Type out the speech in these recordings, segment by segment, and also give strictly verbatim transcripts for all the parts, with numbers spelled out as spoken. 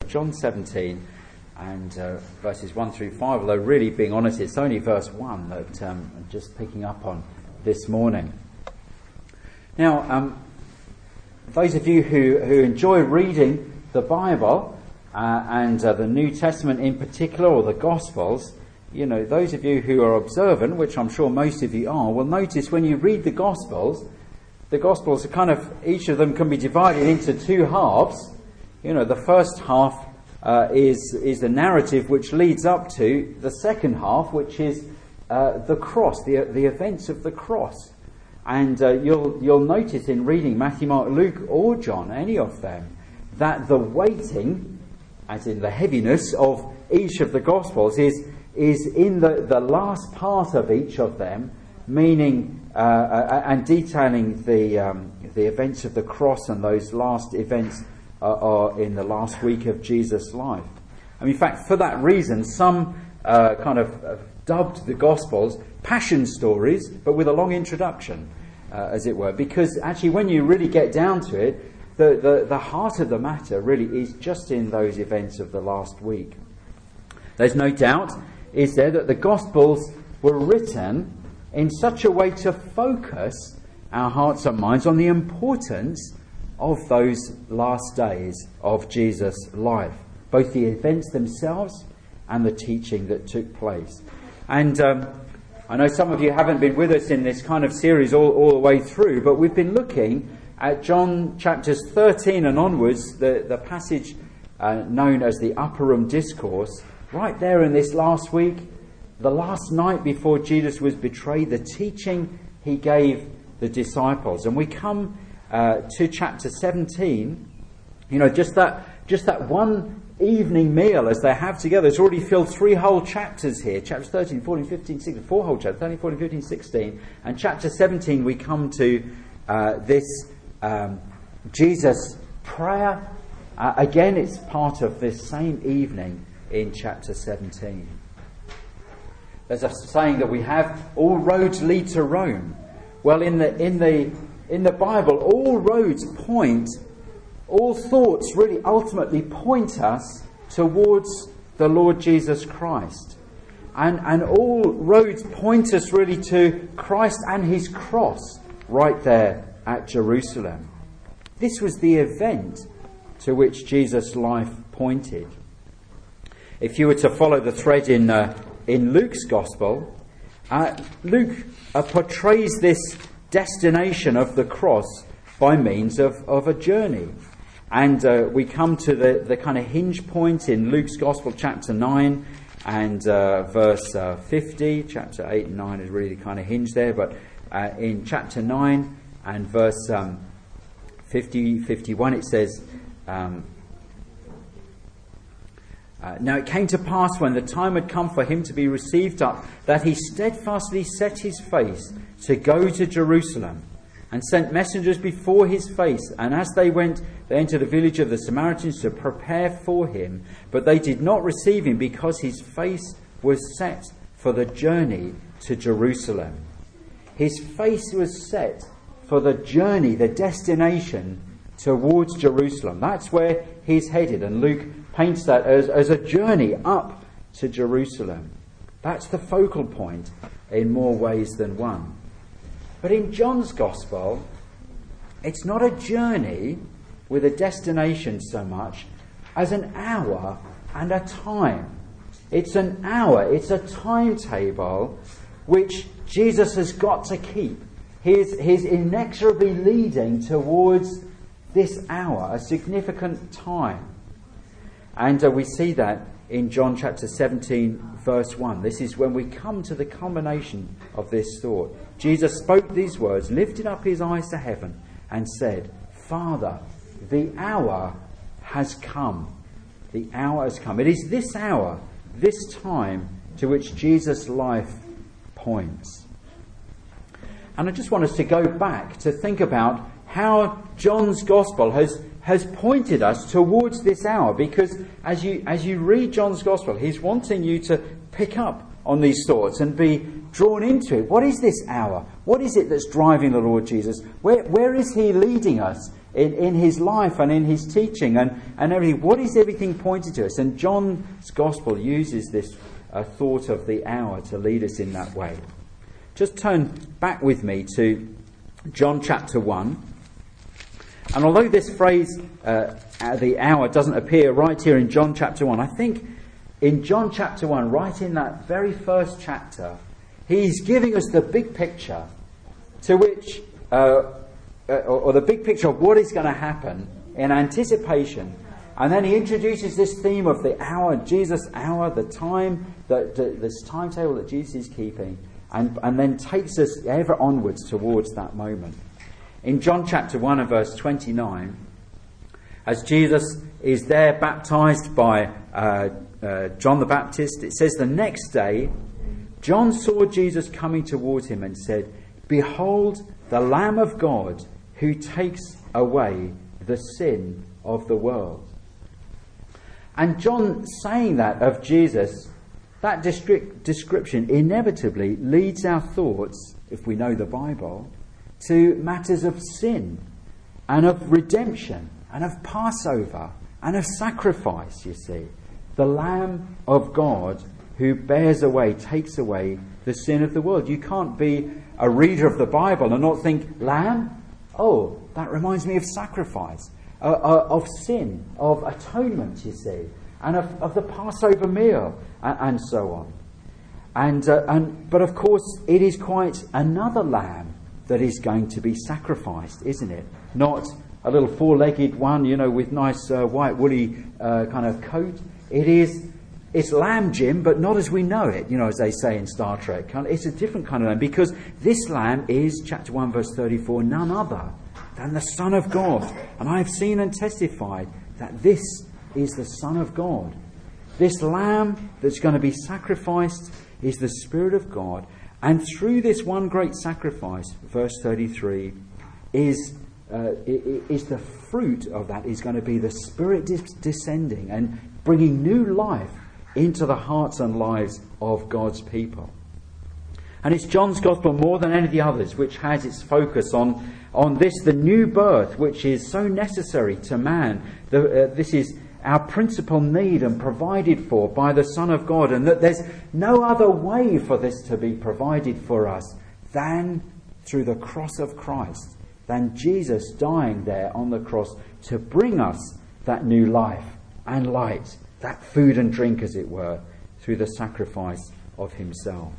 John seventeen and uh, verses one through five, although really, being honest, it's only verse one that um, I'm just picking up on this morning. Now, um, those of you who, who enjoy reading the Bible, uh, and uh, the New Testament in particular, or the Gospels, you know, those of you who are observant, which I'm sure most of you are, will notice when you read the Gospels, the Gospels are kind of, each of them can be divided into two halves. You know, the first half uh, is is the narrative which leads up to the second half, which is uh, the cross, the the events of the cross. And uh, you'll you'll notice in reading Matthew, Mark, Luke, or John, any of them, that the weighting, as in the heaviness of each of the Gospels, is is in the, the last part of each of them, meaning uh, uh, and detailing the um, the events of the cross, and those last events uh, are in the last week of Jesus' life. And in fact, for that reason, some uh, kind of uh, dubbed the Gospels passion stories, but with a long introduction, uh, as it were, because actually when you really get down to it, the, the, the heart of the matter really is just in those events of the last week. There's no doubt, is there, that the Gospels were written in such a way to focus our hearts and minds on the importance of those last days of Jesus' life, both the events themselves and the teaching that took place. And um, I know some of you haven't been with us in this kind of series all, all the way through, but we've been looking at John chapters thirteen and onwards, the, the passage uh, known as the Upper Room Discourse, right there in this last week, the last night before Jesus was betrayed, the teaching he gave the disciples. And we come uh, to chapter seventeen, you know, just that just that one evening meal as they have together. It's already filled three whole chapters here. Chapters thirteen, fourteen, fifteen, sixteen, four whole chapters, thirteen, fourteen, fifteen, sixteen. And chapter seventeen we come to uh, this um, Jesus prayer. Uh, again, it's part of this same evening in chapter seventeen. There's a saying that we have, all roads lead to Rome. Well, in the in the in the Bible, all roads point, all thoughts really ultimately point us towards the Lord Jesus Christ. And and all roads point us really to Christ and his cross right there at Jerusalem. This was the event to which Jesus' life pointed. If you were to follow the thread in uh, in Luke's Gospel, uh, Luke uh, portrays this destination of the cross by means of, of a journey. And uh, we come to the, the kind of hinge point in Luke's Gospel, chapter nine and uh, verse uh, fifty. Chapter eight and nine is really the kind of hinge there, but uh, in chapter nine and verse um, fifty, fifty-one it says, um, Uh, now it came to pass when the time had come for him to be received up, that he steadfastly set his face to go to Jerusalem, and sent messengers before his face. And as they went, they entered a village of the Samaritans to prepare for him. But they did not receive him, because his face was set for the journey to Jerusalem. His face was set for the journey, the destination towards Jerusalem. That's where he's headed. And Luke paints that as, as a journey up to Jerusalem. That's the focal point in more ways than one. But in John's Gospel, it's not a journey with a destination so much as an hour and a time. It's an hour, it's a timetable which Jesus has got to keep. He's, he's inexorably leading towards this hour, a significant time. And uh, we see that in John chapter seventeen, verse one. This is when we come to the culmination of this thought. Jesus spoke these words, lifted up his eyes to heaven, and said, Father, the hour has come. The hour has come. It is this hour, this time, to which Jesus' life points. And I just want us to go back to think about how John's Gospel has has pointed us towards this hour, because as you as you read John's Gospel, he's wanting you to pick up on these thoughts and be drawn into it. What is this hour? What is it that's driving the Lord Jesus? Where where is he leading us in, in his life and in his teaching and, and everything. What is everything pointing to us? And John's Gospel uses this uh, thought of the hour to lead us in that way. Just turn back with me to John chapter one. And although this phrase, uh, the hour, doesn't appear right here in John chapter one, I think in John chapter one, right in that very first chapter, he's giving us the big picture to which, uh, uh, or, or the big picture of what is going to happen in anticipation. And then he introduces this theme of the hour, Jesus' hour, the time, the, the, this timetable that Jesus is keeping, and, and then takes us ever onwards towards that moment. In John chapter one and verse twenty-nine, as Jesus is there baptized by uh, uh, John the Baptist, it says, the next day, John saw Jesus coming towards him and said, "Behold, the Lamb of God who takes away the sin of the world." And John saying that of Jesus, that description inevitably leads our thoughts, if we know the Bible, to matters of sin and of redemption and of Passover and of sacrifice, you see. The Lamb of God who bears away, takes away the sin of the world. You can't be a reader of the Bible and not think, lamb? Oh, that reminds me of sacrifice, uh, uh, of sin, of atonement, you see, and of, of the Passover meal, and, and so on. And, uh, and But of course, it is quite another lamb that is going to be sacrificed, isn't it? Not a little four-legged one, you know, with nice uh, white woolly uh, kind of coat. It is, it's Lamb Jim, but not as we know it, you know, as they say in Star Trek. It's a different kind of lamb, because this lamb is, chapter one, verse thirty-four, none other than the Son of God. And I have seen and testified that this is the Son of God. This lamb that's going to be sacrificed is the Spirit of God. And through this one great sacrifice, verse thirty-three, is uh, is the fruit of that is going to be the Spirit dis- descending and bringing new life into the hearts and lives of God's people. And it's John's Gospel more than any of the others which has its focus on, on this, the new birth, which is so necessary to man. The, uh, this is our principal need and provided for by the Son of God, and that there's no other way for this to be provided for us than through the cross of Christ, than Jesus dying there on the cross to bring us that new life and light, that food and drink, as it were, through the sacrifice of himself.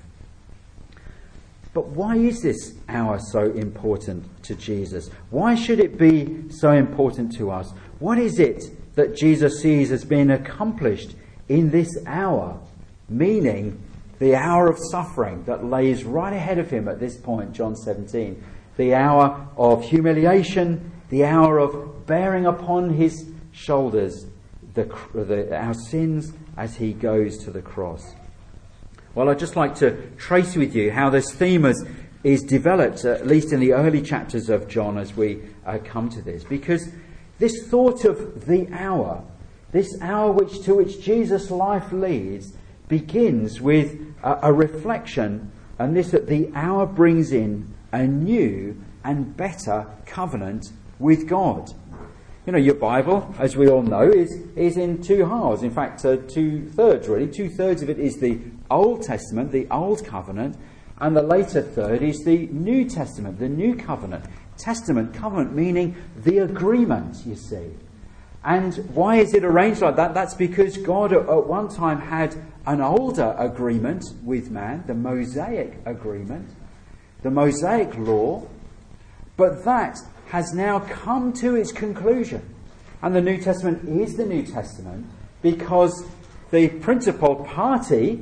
But why is this hour so important to Jesus? Why should it be so important to us? What is it that Jesus sees as being accomplished in this hour, meaning the hour of suffering that lays right ahead of him at this point, John seventeen, the hour of humiliation, the hour of bearing upon his shoulders the, the, our sins as he goes to the cross. Well, I'd just like to trace with you how this theme is, is developed, at least in the early chapters of John, as we uh, come to this, because this thought of the hour, this hour which to which Jesus' life leads, begins with a, a reflection, and this that the hour brings in a new and better covenant with God. You know, your Bible, as we all know, is, is in two halves. In fact, uh, two-thirds, really. Two-thirds of it is the Old Testament, the Old Covenant, and the later third is the New Testament, the New Covenant. Testament, covenant, meaning the agreement, you see. And why is it arranged like that? That's because God at, at one time had an older agreement with man, the Mosaic agreement, the Mosaic law, but that has now come to its conclusion. And the New Testament is the New Testament because the principal party,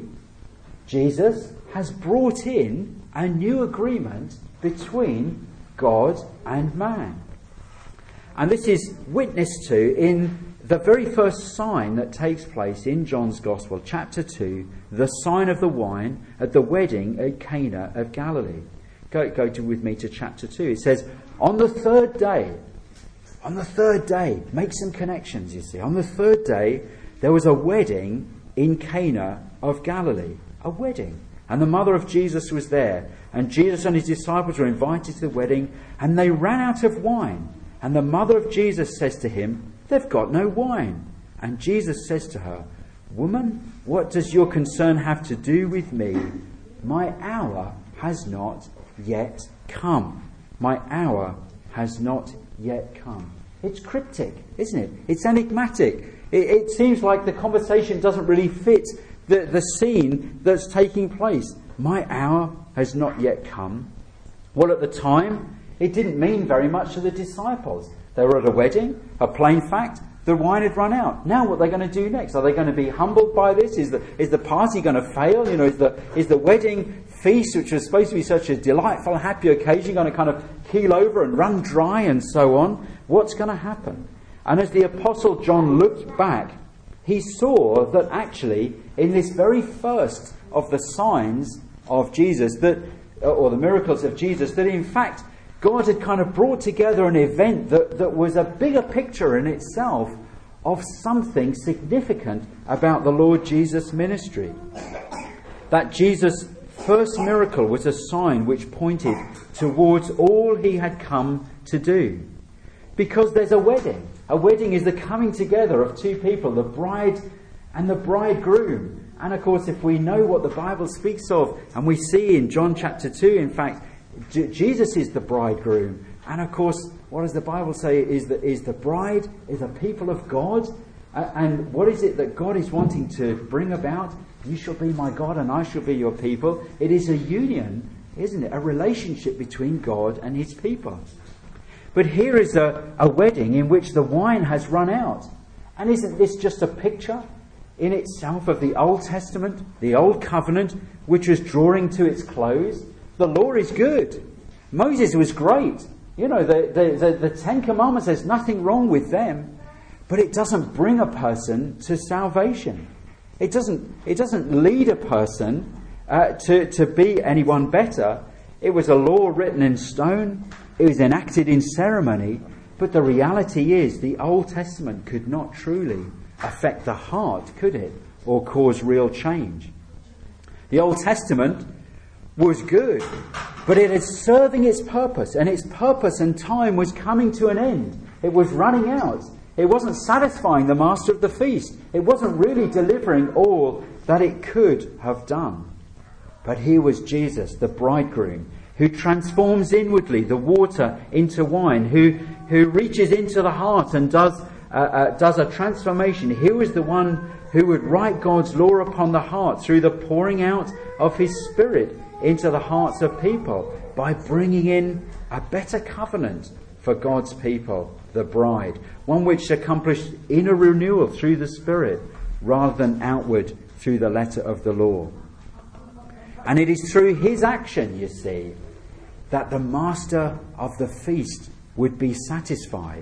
Jesus, has brought in a new agreement between God and man. And this is witnessed to in the very first sign that takes place in John's Gospel, chapter two, the sign of the wine at the wedding at Cana of Galilee. Go, go to, with me to chapter two. It says, on the third day, on the third day, make some connections, you see. On the third day, there was a wedding in Cana of Galilee. A wedding. And the mother of Jesus was there. And Jesus and his disciples were invited to the wedding, and they ran out of wine. And And the mother of Jesus says to him, "They've got no wine." And Jesus says to her, "Woman, what does your concern have to do with me? My hour has not yet come. My hour has not yet come." It's cryptic, isn't it? It's enigmatic. It, it seems like the conversation doesn't really fit the, the scene that's taking place. My hour has not yet come. Well, at the time, it didn't mean very much to the disciples. They were at a wedding, a plain fact. The wine had run out. Now what are they going to do next? Are they going to be humbled by this? Is the, is the party going to fail? You know, is the, is the wedding feast, which was supposed to be such a delightful, happy occasion, going to kind of keel over and run dry and so on? What's going to happen? And as the Apostle John looked back, he saw that actually in this very first of the signs of Jesus, that, or the miracles of Jesus, that in fact God had kind of brought together an event that, that was a bigger picture in itself of something significant about the Lord Jesus' ministry. That Jesus' first miracle was a sign which pointed towards all he had come to do. Because there's a wedding. A wedding is the coming together of two people, the bride and the bridegroom. And of course, if we know what the Bible speaks of, and we see in John chapter two, in fact, J- Jesus is the bridegroom. And of course, what does the Bible say is that is the bride is a people of God? Uh, and what is it that God is wanting to bring about? You shall be my God and I shall be your people. It is a union, isn't it? A relationship between God and his people. But here is a, a wedding in which the wine has run out. And isn't this just a picture in itself of the Old Testament, the Old Covenant, which was drawing to its close? The law is good. Moses was great. You know, the, the, the, the Ten Commandments, there's nothing wrong with them. But it doesn't bring a person to salvation. It doesn't, it doesn't lead a person uh, to, to be anyone better. It was a law written in stone. It was enacted in ceremony. But the reality is the Old Testament could not truly affect the heart, could it? Or cause real change. The Old Testament was good, but it is serving its purpose, and its purpose and time was coming to an end. It was running out. It wasn't satisfying the master of the feast. It wasn't really delivering all that it could have done. But here was Jesus, the bridegroom, who transforms inwardly the water into wine, who, who reaches into the heart and does, uh, uh, does a transformation. Here was the one who would write God's law upon the heart through the pouring out of his Spirit into the hearts of people by bringing in a better covenant for God's people, the bride, one which accomplished inner renewal through the Spirit rather than outward through the letter of the law. And it is through his action, you see, that the master of the feast would be satisfied.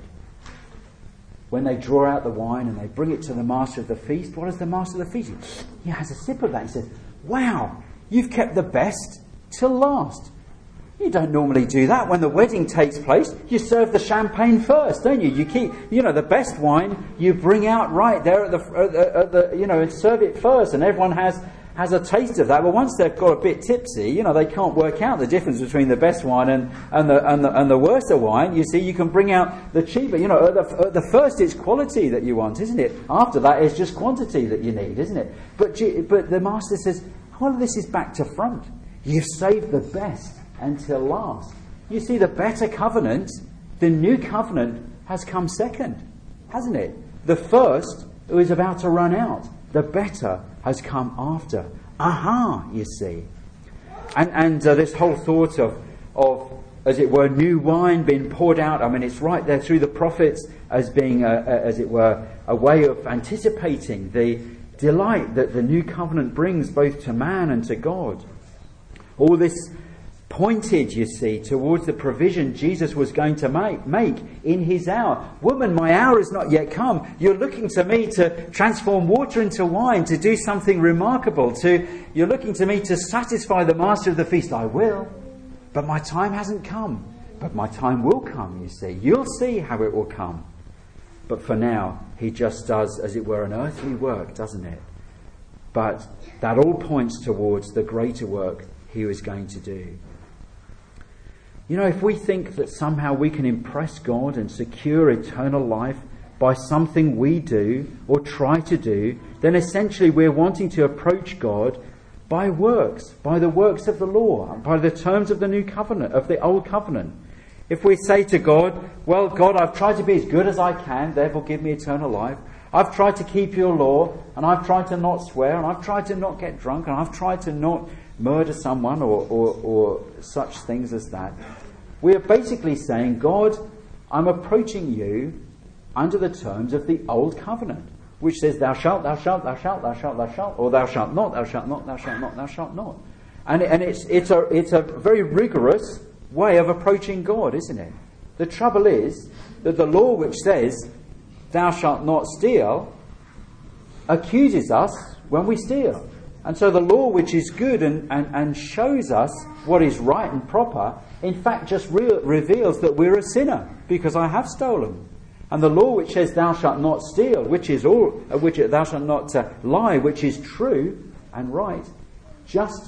When they draw out the wine and they bring it to the master of the feast, what does the master of the feast do? He has a sip of that. He says, "Wow, you've kept the best till last." You don't normally do that. When the wedding takes place, you serve the champagne first, don't you? You keep, you know, the best wine you bring out right there at the, at the, at the you know, and serve it first, and everyone has has a taste of that. But once they've got a bit tipsy, you know, they can't work out the difference between the best wine and, and the and the and the worse wine. You see, you can bring out the cheaper. You know, at the, at the first it's quality that you want, isn't it? After that, it's just quantity that you need, isn't it? But but the master says, well, this is back to front. You've saved the best until last. You see, the better covenant, the new covenant, has come second, hasn't it? The first is about to run out. The better has come after. Aha, you see. And and uh, this whole thought of, of, as it were, new wine being poured out, I mean, it's right there through the prophets as being, a, a, as it were, a way of anticipating the delight that the new covenant brings both to man and to God. All this pointed, you see, towards the provision Jesus was going to make, make in his hour. Woman, my hour has not yet come. You're looking to me to transform water into wine, to do something remarkable. To You're looking to me to satisfy the master of the feast. I will, but my time hasn't come. But my time will come, you see. You'll see how it will come. But for now, he just does, as it were, an earthly work, doesn't it? But that all points towards the greater work he was going to do. You know, if we think that somehow we can impress God and secure eternal life by something we do or try to do, then essentially we're wanting to approach God by works, by the works of the law, by the terms of the new covenant, of the old covenant. If we say to God, well, God, I've tried to be as good as I can, therefore give me eternal life. I've tried to keep your law, and I've tried to not swear, and I've tried to not get drunk, and I've tried to not murder someone or, or, or such things as that. We are basically saying, God, I'm approaching you under the terms of the old covenant, which says, thou shalt, thou shalt, thou shalt, thou shalt, thou shalt, or thou shalt not, thou shalt not, thou shalt not, thou shalt not. And, and it's, it's, a, it's a very rigorous way of approaching God, isn't it? The trouble is that the law which says, thou shalt not steal, accuses us when we steal. And so the law which is good and, and, and shows us what is right and proper, in fact just re- reveals that we're a sinner because I have stolen. And the law which says thou shalt not steal, which is all, which thou shalt not uh, lie, which is true and right, just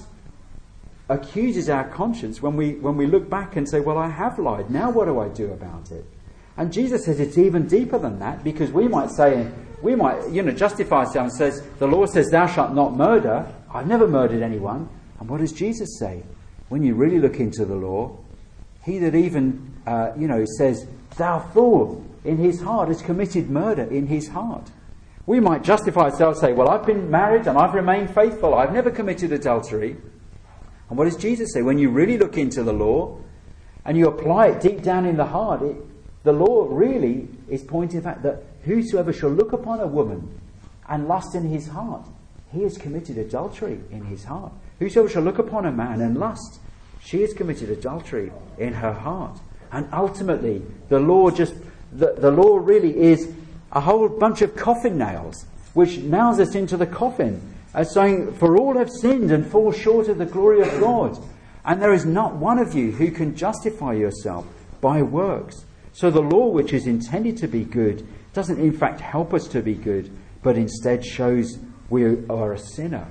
accuses our conscience when we when we look back and say, well, I have lied. Now what do I do about it? And Jesus says it's even deeper than that, because we might say, we might, you know, justify ourselves and says, the law says thou shalt not murder. I've never murdered anyone. And what does Jesus say? When you really look into the law, he that even, uh, you know, says, thou fool, in his heart has committed murder in his heart. We might justify ourselves, say, well, I've been married and I've remained faithful. I've never committed adultery. And what does Jesus say? When you really look into the law and you apply it deep down in the heart, it, the law really is pointing to the fact that whosoever shall look upon a woman and lust in his heart, he has committed adultery in his heart. Whosoever shall look upon a man and lust, she has committed adultery in her heart. And ultimately, the law just the, the law really is a whole bunch of coffin nails, which nails us into the coffin, as saying, for all have sinned and fall short of the glory of God. And there is not one of you who can justify yourself by works. So the law, which is intended to be good, doesn't in fact help us to be good, but instead shows we are a sinner.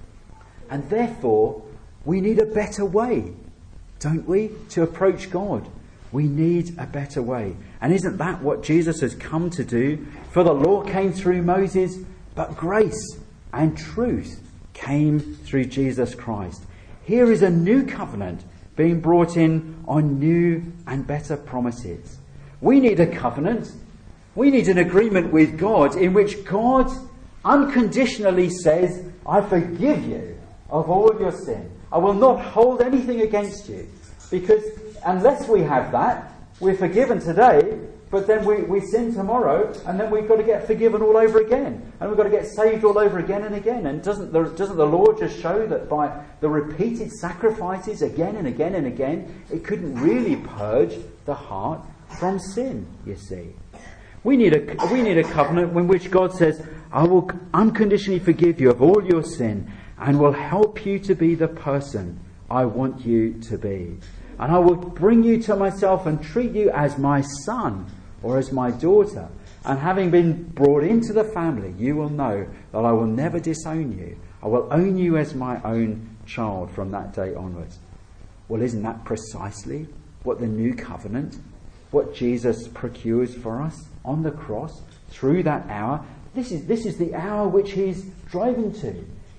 And therefore, we need a better way, don't we, to approach God? We need a better way. And isn't that what Jesus has come to do? For the law came through Moses, but grace and truth came through Jesus Christ. Here is a new covenant being brought in on new and better promises. We need a covenant. We need an agreement with God in which God unconditionally says, I forgive you of all your sin. I will not hold anything against you. Because unless we have that, we're forgiven today, but then we, we sin tomorrow, and then we've got to get forgiven all over again. And we've got to get saved all over again and again. And doesn't the, doesn't the law just show that by the repeated sacrifices again and again and again, it couldn't really purge the heart from sin, you see? We need a, we need a covenant in which God says, I will unconditionally forgive you of all your sin and will help you to be the person I want you to be. And I will bring you to myself and treat you as my son or as my daughter. And having been brought into the family, you will know that I will never disown you. I will own you as my own child from that day onwards. Well, isn't that precisely what the new covenant, what Jesus procures for us on the cross through that hour? This is, this is the hour which he's driving to.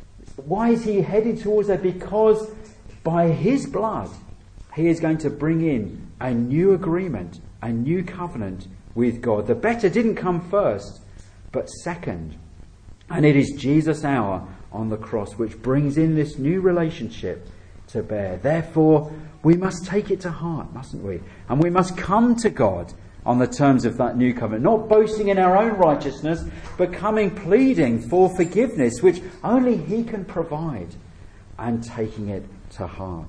Why is he headed towards that? Because by his blood, he is going to bring in a new agreement, a new covenant with God. The better didn't come first, but second. And it is Jesus' hour on the cross which brings in this new relationship to bear. Therefore, we must take it to heart, mustn't we? And we must come to God on the terms of that new covenant, not boasting in our own righteousness, but coming pleading for forgiveness, which only he can provide, and taking it to heart.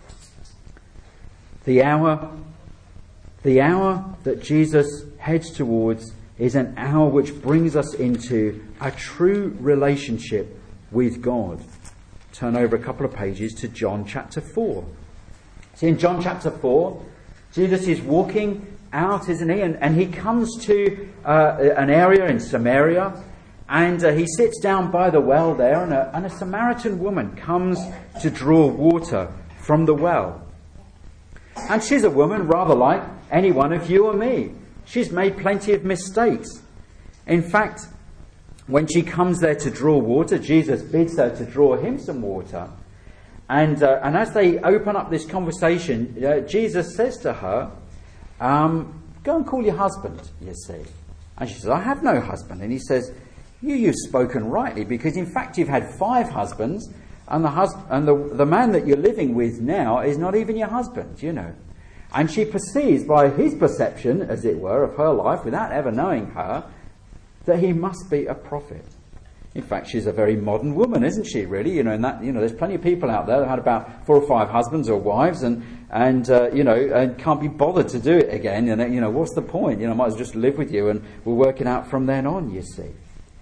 The hour, the hour that Jesus heads towards is an hour which brings us into a true relationship with God. Turn over a couple of pages to John chapter four. See, in John chapter four, Jesus is walking out, isn't he? And, and he comes to uh, an area in Samaria, and uh, he sits down by the well there, and a, and a Samaritan woman comes to draw water from the well. And she's a woman rather like any one of you or me. She's made plenty of mistakes. In fact, when she comes there to draw water, Jesus bids her to draw him some water. And, uh, and as they open up this conversation, uh, Jesus says to her, um, go and call your husband, you see. And she says, I have no husband. And he says, you, you've spoken rightly, because in fact you've had five husbands, and the hus- and the, the man that you're living with now is not even your husband, you know. And she perceives by his perception, as it were, of her life, without ever knowing her, that he must be a prophet. In fact, she's a very modern woman, isn't she, really? You know, and that, you know, there's plenty of people out there that had about four or five husbands or wives and, and uh, you know, and can't be bothered to do it again. And, you know, what's the point? You know, I might as well just live with you and we'll work it out from then on, you see.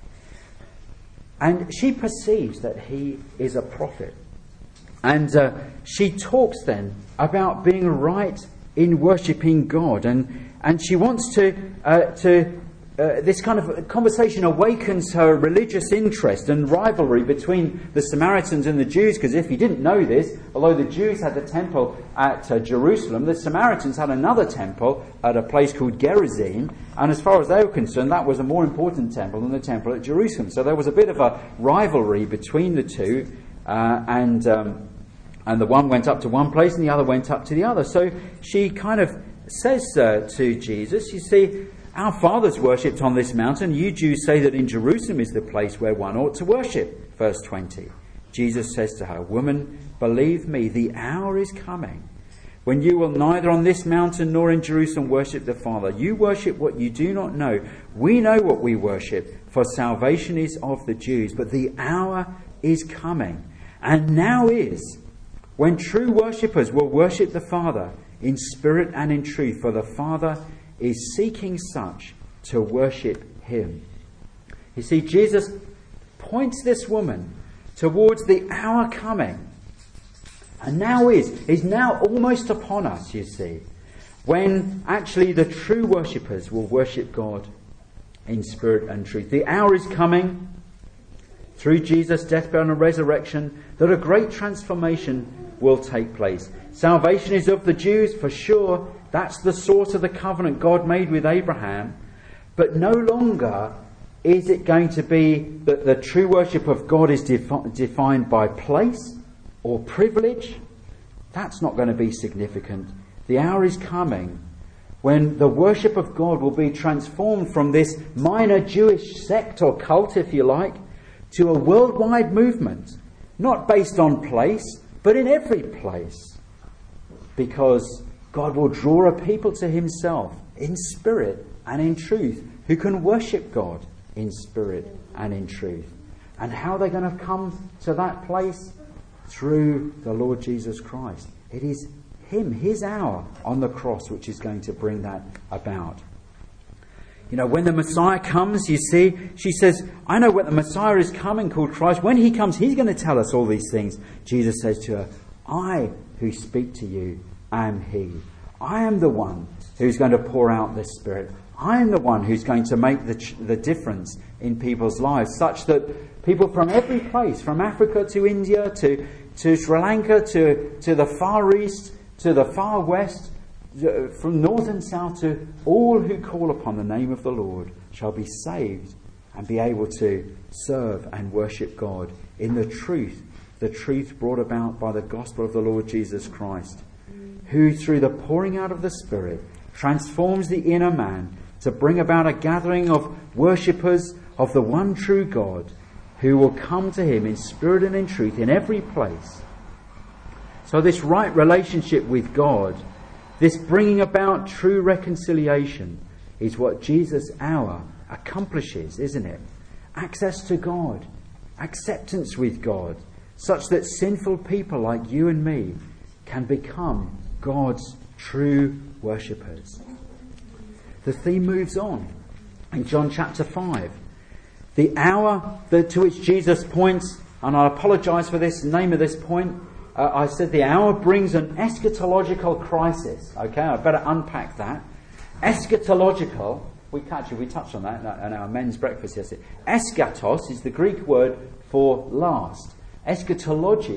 And she perceives that he is a prophet. And uh, she talks then about being right in worshipping God. And, and she wants to... Uh, to Uh, this kind of conversation awakens her religious interest and rivalry between the Samaritans and the Jews, because if you didn't know this, although the Jews had the temple at uh, Jerusalem, the Samaritans had another temple at a place called Gerizim, and as far as they were concerned, that was a more important temple than the temple at Jerusalem. So there was a bit of a rivalry between the two, uh, and um, and the one went up to one place and the other went up to the other. So she kind of says uh, to Jesus, you see, our fathers worshipped on this mountain. You Jews say that in Jerusalem is the place where one ought to worship. Verse twenty. Jesus says to her, Woman, believe me, the hour is coming when you will neither on this mountain nor in Jerusalem worship the Father. You worship what you do not know. We know what we worship, for salvation is of the Jews. But the hour is coming, and now is, when true worshippers will worship the Father in spirit and in truth, for the Father is seeking such to worship him. You see, Jesus points this woman towards the hour coming, and now is, is now almost upon us, you see, when actually the true worshippers will worship God in spirit and truth. The hour is coming through Jesus' death, burial and resurrection that a great transformation will take place. Salvation is of the Jews, for sure. That's the source of the covenant God made with Abraham. But no longer is it going to be that the true worship of God is defi- defined by place or privilege. That's not going to be significant. The hour is coming when the worship of God will be transformed from this minor Jewish sect or cult, if you like, to a worldwide movement, not based on place, but in every place. Because God will draw a people to himself in spirit and in truth, who can worship God in spirit and in truth. And how they're going to come to that place? Through the Lord Jesus Christ. It is him, his hour on the cross, which is going to bring that about. You know, when the Messiah comes, you see, she says, I know when the Messiah is coming, called Christ. When he comes, he's going to tell us all these things. Jesus says to her, I who speak to you am he. I am the one who's going to pour out this Spirit. I am the one who's going to make the, ch- the difference in people's lives, such that people from every place, from Africa to India to, to Sri Lanka to, to the Far East to the Far West, from north and south, to all who call upon the name of the Lord shall be saved and be able to serve and worship God in the truth, the truth brought about by the gospel of the Lord Jesus Christ, who through the pouring out of the Spirit transforms the inner man to bring about a gathering of worshippers of the one true God, who will come to him in spirit and in truth in every place. So this right relationship with God, this bringing about true reconciliation, is what Jesus' hour accomplishes, isn't it? Access to God, acceptance with God, such that sinful people like you and me can become God's true worshippers. The theme moves on in John chapter five. The hour that, to which Jesus points, and I apologise for this, the name of this point, uh, I said the hour brings an eschatological crisis. Okay, I better unpack that. Eschatological, we actually we touched on that in our men's breakfast yesterday. Eschatos is the Greek word for last. Eschatology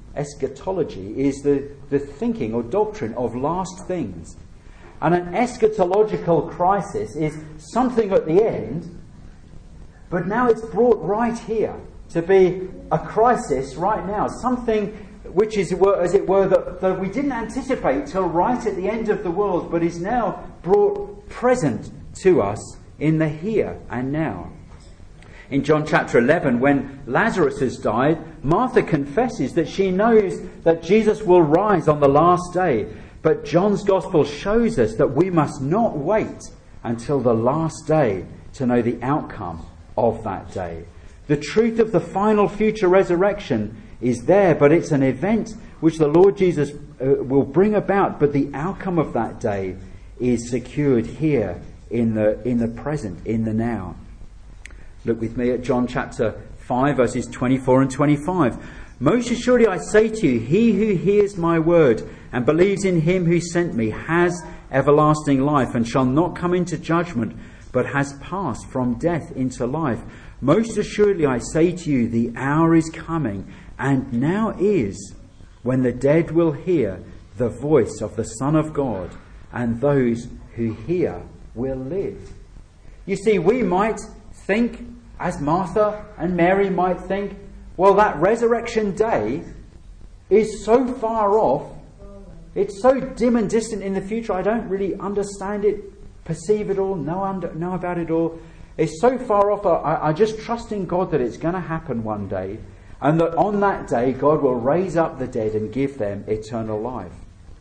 Eschatology is the, the thinking or doctrine of last things. And an eschatological crisis is something at the end, but now it's brought right here to be a crisis right now. Something which is, as it were, that, that we didn't anticipate till right at the end of the world, but is now brought present to us in the here and now. In John chapter eleven, when Lazarus has died, Martha confesses that she knows that Jesus will rise on the last day. But John's Gospel shows us that we must not wait until the last day to know the outcome of that day. The truth of the final future resurrection is there, but it's an event which the Lord Jesus uh, will bring about. But the outcome of that day is secured here in the in the present, in the now. Look with me at John chapter five, verses twenty-four and twenty-five. Most assuredly I say to you, he who hears my word and believes in him who sent me has everlasting life and shall not come into judgment, but has passed from death into life. Most assuredly I say to you, the hour is coming, and now is, when the dead will hear the voice of the Son of God, and those who hear will live. You see, we might think, as Martha and Mary might think, well, that resurrection day is so far off, it's so dim and distant in the future, I don't really understand it, perceive it all, know, under, know about it all. It's so far off, I, I just trust in God that it's going to happen one day, and that on that day God will raise up the dead and give them eternal life.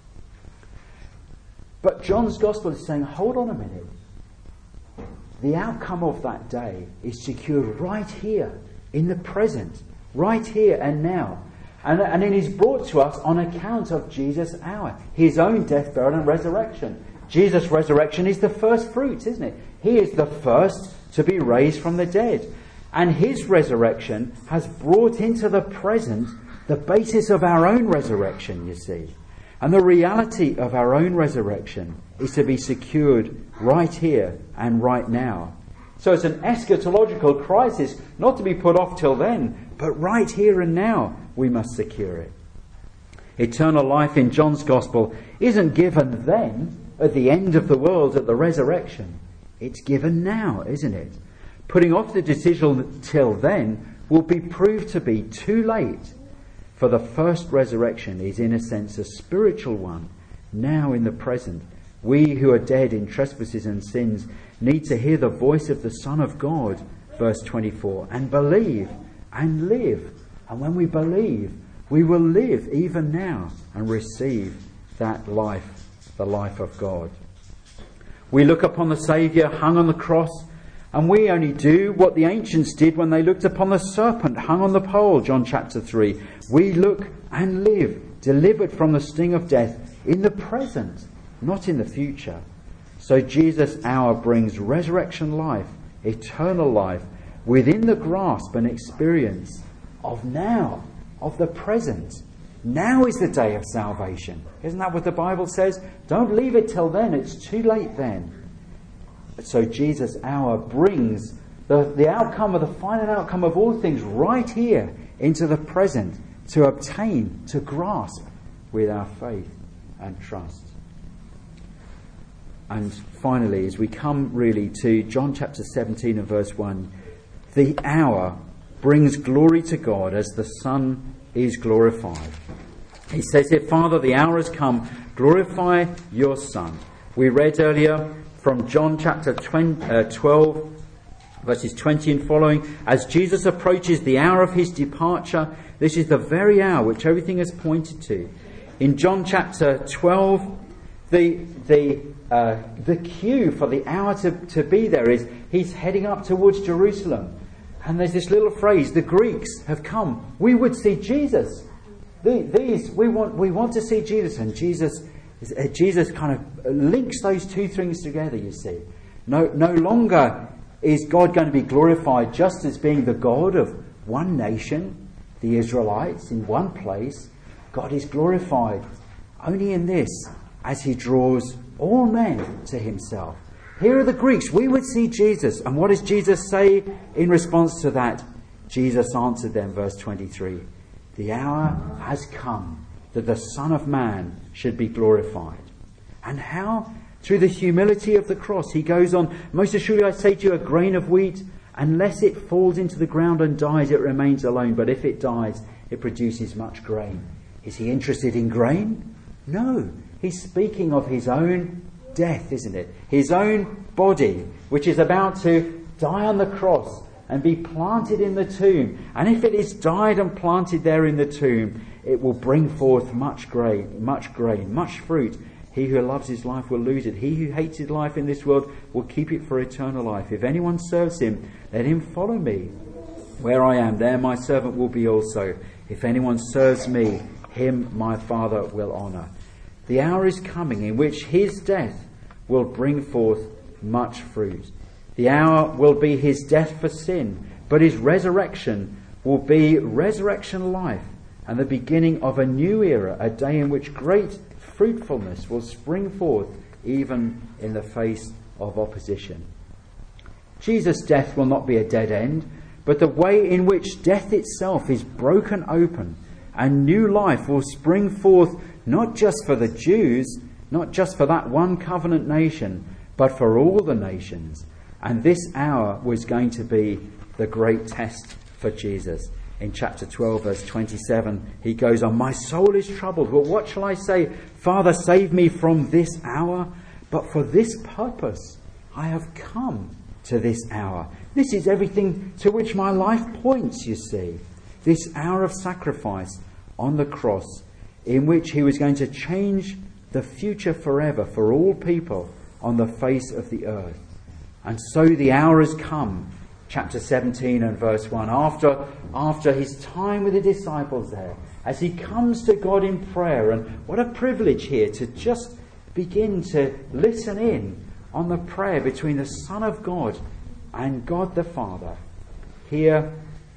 But John's Gospel is saying, hold on a minute. The outcome of that day is secured right here, in the present, right here and now. And, and it is brought to us on account of Jesus' hour, his own death, burial and resurrection. Jesus' resurrection is the first fruits, isn't it? He is the first to be raised from the dead. And his resurrection has brought into the present the basis of our own resurrection, you see. And the reality of our own resurrection is to be secured right here and right now. So it's an eschatological crisis, not to be put off till then, but right here and now we must secure it. Eternal life in John's Gospel isn't given then, at the end of the world, at the resurrection. It's given now, isn't it? Putting off the decision till then will be proved to be too late. For the first resurrection is in a sense a spiritual one, now in the present. We who are dead in trespasses and sins need to hear the voice of the Son of God, verse twenty-four, and believe and live. And when we believe, we will live even now and receive that life, the life of God. We look upon the Saviour hung on the cross, and we only do what the ancients did when they looked upon the serpent hung on the pole, John chapter three. We look and live, delivered from the sting of death in the present, not in the future. So Jesus' hour brings resurrection life, eternal life, within the grasp and experience of now, of the present. Now is the day of salvation. Isn't that what the Bible says? Don't leave it till then, it's too late then. So Jesus' hour brings the, the outcome of the final outcome of all things right here into the present to obtain, to grasp with our faith and trust. And finally, as we come really to John chapter seventeen and verse one, the hour brings glory to God as the Son is glorified. He says here, Father, the hour has come, glorify your Son. We read earlier from John chapter twelve, verses twenty and following, as Jesus approaches the hour of his departure, this is the very hour which everything has pointed to. In John chapter twelve, the the uh, the cue for the hour to, to be there is he's heading up towards Jerusalem. And there's this little phrase, the Greeks have come. We would see Jesus. The, these, we want we want to see Jesus. And Jesus uh, Jesus kind of links those two things together, you see. No, no longer is God going to be glorified just as being the God of one nation, the Israelites, in one place. God is glorified only in this, as he draws all men to himself. Here are the Greeks. We would see Jesus. And what does Jesus say in response to that? Jesus answered them, verse twenty-three, The hour has come that the Son of Man should be glorified. And how? Through the humility of the cross. He goes on, most assuredly I say to you, a grain of wheat, unless it falls into the ground and dies, it remains alone. But if it dies, it produces much grain. Is he interested in grain? No. He's speaking of his own death, isn't it? His own body, which is about to die on the cross and be planted in the tomb. And if it is died and planted there in the tomb, it will bring forth much grain, much grain, much fruit. He who loves his life will lose it. He who hates his life in this world will keep it for eternal life. If anyone serves him, let him follow me. Where I am, there my servant will be also. If anyone serves me, him my Father will honour. The hour is coming in which his death will bring forth much fruit. The hour will be his death for sin, but his resurrection will be resurrection life and the beginning of a new era, a day in which great fruitfulness will spring forth even in the face of opposition. Jesus' death will not be a dead end, but the way in which death itself is broken open and new life will spring forth not just for the Jews, not just for that one covenant nation, but for all the nations. And this hour was going to be the great test for Jesus. In chapter twelve, verse twenty-seven, he goes on, my soul is troubled. Well, what shall I say? Father, save me from this hour. But for this purpose I have come to this hour. This is everything to which my life points, you see. This hour of sacrifice on the cross, in which he was going to change the future forever for all people on the face of the earth. And so the hour has come. Chapter seventeen and verse one. After, after his time with the disciples there, as he comes to God in prayer, and what a privilege here to just begin to listen in on the prayer between the Son of God and God the Father. Here,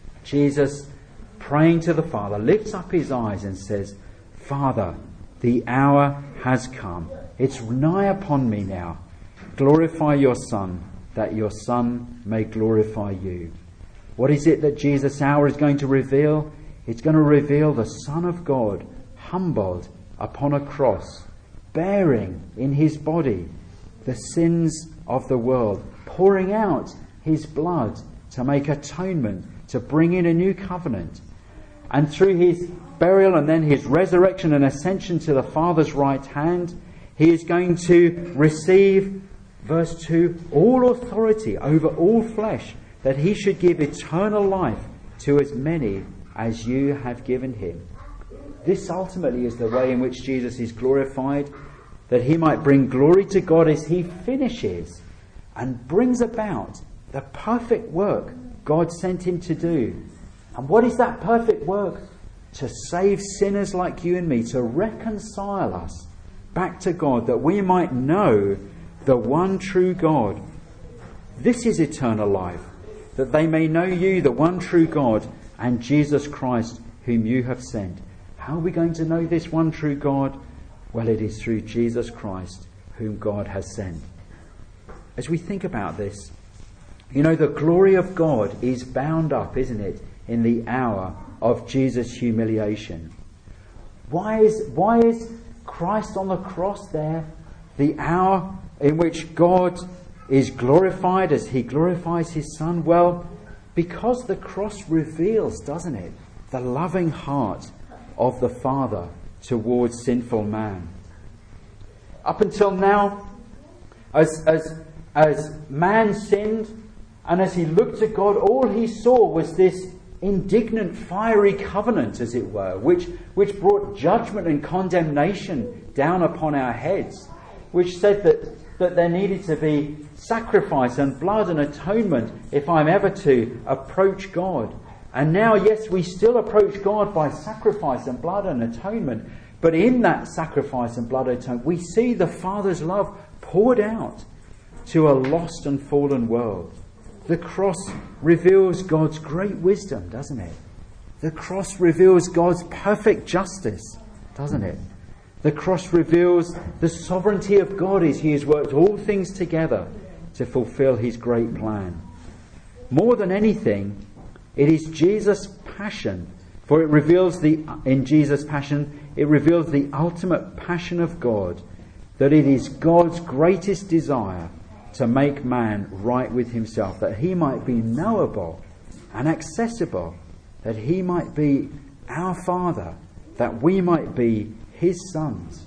Jesus, praying to the Father, lifts up his eyes and says, Father, the hour has come. It's nigh upon me now. Glorify your Son, that your Son may glorify you. What is it that Jesus' hour is going to reveal? It's going to reveal the Son of God, humbled upon a cross, bearing in his body the sins of the world, pouring out his blood to make atonement, to bring in a new covenant. And through his burial and then his resurrection and ascension to the Father's right hand, he is going to receive, verse two, all authority over all flesh, that he should give eternal life to as many as you have given him. This ultimately is the way in which Jesus is glorified, that he might bring glory to God as he finishes and brings about the perfect work God sent him to do. And what is that perfect work? To save sinners like you and me, to reconcile us back to God, that we might know the one true God. This is eternal life, that they may know you, the one true God, and Jesus Christ, whom you have sent. How are we going to know this one true God? Well, it is through Jesus Christ, whom God has sent. As we think about this, you know, the glory of God is bound up, isn't it, in the hour of Jesus' humiliation. Why is, why is Christ on the cross there, the hour in which God is glorified as he glorifies his Son? Well, because the cross reveals, doesn't it, the loving heart of the Father towards sinful man. Up until now, as, as, as man sinned, and as he looked to God, all he saw was this indignant, fiery covenant, as it were, which, which brought judgment and condemnation down upon our heads, which said that, that there needed to be sacrifice and blood and atonement if I'm ever to approach God. And now, yes, we still approach God by sacrifice and blood and atonement, but in that sacrifice and blood and atonement, we see the Father's love poured out to a lost and fallen world. The cross reveals God's great wisdom, doesn't it? The cross reveals God's perfect justice, doesn't it? The cross reveals the sovereignty of God as he has worked all things together to fulfill his great plan. More than anything, it is Jesus' passion For it reveals the, in Jesus' passion, it reveals the ultimate passion of God, that it is God's greatest desire to make man right with himself, that he might be knowable and accessible, that he might be our Father, that we might be his sons.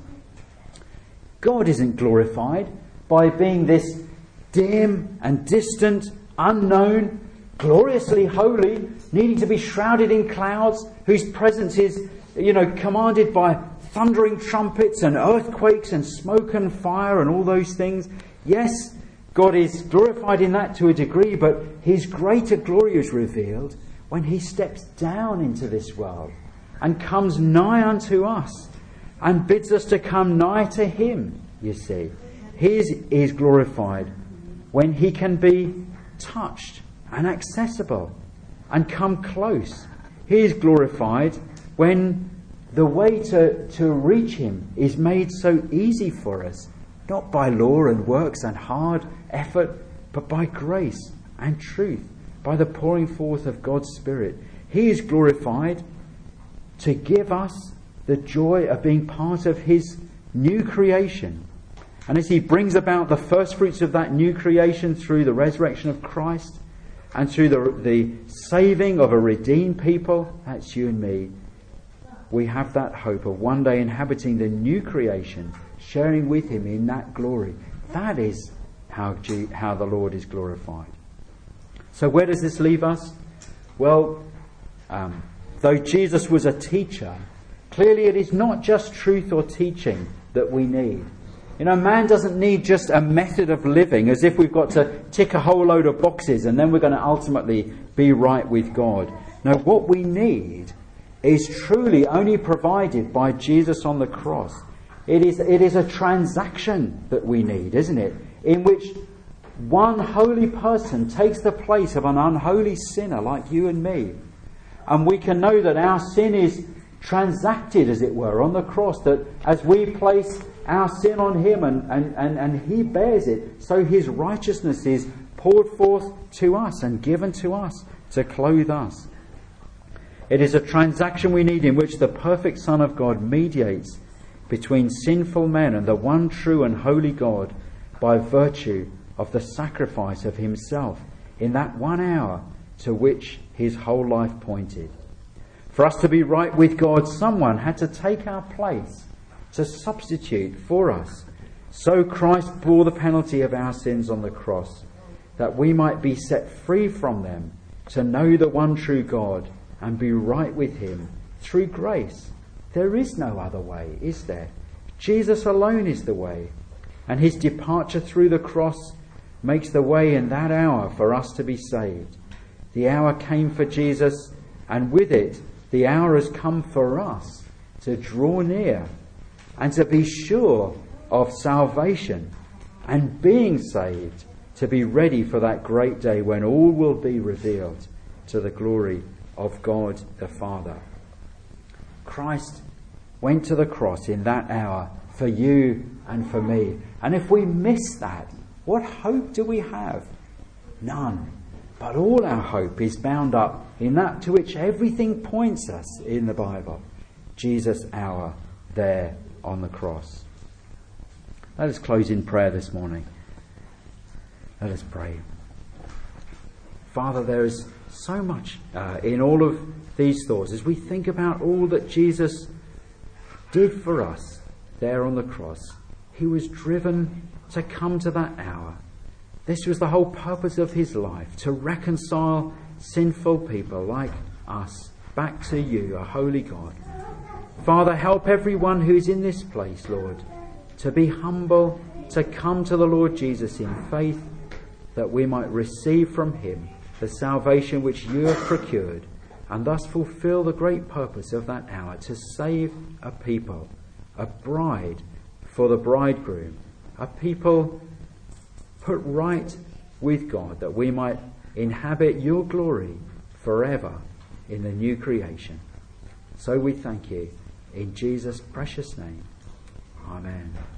God isn't glorified by being this dim and distant, unknown, gloriously holy, needing to be shrouded in clouds, whose presence is, you know, commanded by thundering trumpets and earthquakes and smoke and fire and all those things. Yes, God is glorified in that to a degree, but his greater glory is revealed when he steps down into this world and comes nigh unto us and bids us to come nigh to him, you see. He is, is glorified when he can be touched and accessible and come close. He is glorified when the way to, to reach him is made so easy for us, not by law and works and hard effort, but by grace and truth, by the pouring forth of God's Spirit. He is glorified to give us the joy of being part of his new creation. And as he brings about the first fruits of that new creation through the resurrection of Christ and through the, the saving of a redeemed people, that's you and me, we have that hope of one day inhabiting the new creation, sharing with him in that glory. That is how, G- how the Lord is glorified. So where does this leave us? Well, um, though Jesus was a teacher, clearly it is not just truth or teaching that we need. You know, man doesn't need just a method of living as if we've got to tick a whole load of boxes and then we're going to ultimately be right with God. No, what we need is truly only provided by Jesus on the cross. It is, it is a transaction that we need, isn't it? In which one holy person takes the place of an unholy sinner like you and me. And we can know that our sin is transacted, as it were, on the cross, that as we place our sin on him and, and, and, and he bears it, so his righteousness is poured forth to us and given to us to clothe us. It is a transaction we need in which the perfect Son of God mediates between sinful men and the one true and holy God by virtue of the sacrifice of himself in that one hour to which his whole life pointed. For us to be right with God, someone had to take our place, to substitute for us. So Christ bore the penalty of our sins on the cross, that we might be set free from them, to know the one true God and be right with him through grace. There is no other way, is there? Jesus alone is the way, and his departure through the cross makes the way in that hour for us to be saved. The hour came for Jesus, and with it the hour has come for us to draw near and to be sure of salvation and being saved, to be ready for that great day when all will be revealed to the glory of God the Father. Christ went to the cross in that hour for you and for me. And if we miss that, what hope do we have? None. But all our hope is bound up in that to which everything points us in the Bible. Jesus' hour there on the cross. Let us close in prayer this morning. Let us pray. Father, there is so much uh, in all of these thoughts as we think about all that Jesus did for us there on the cross. He was driven to come to that hour. This was the whole purpose of his life, to reconcile sinful people like us back to you, a holy God. Father, help everyone who's in this place, Lord, to be humble, to come to the Lord Jesus in faith, that we might receive from him the salvation which you have procured, and thus fulfill the great purpose of that hour, to save a people, a bride for the bridegroom, a people put right with God, that we might inhabit your glory forever in the new creation. So we thank you in Jesus' precious name. Amen.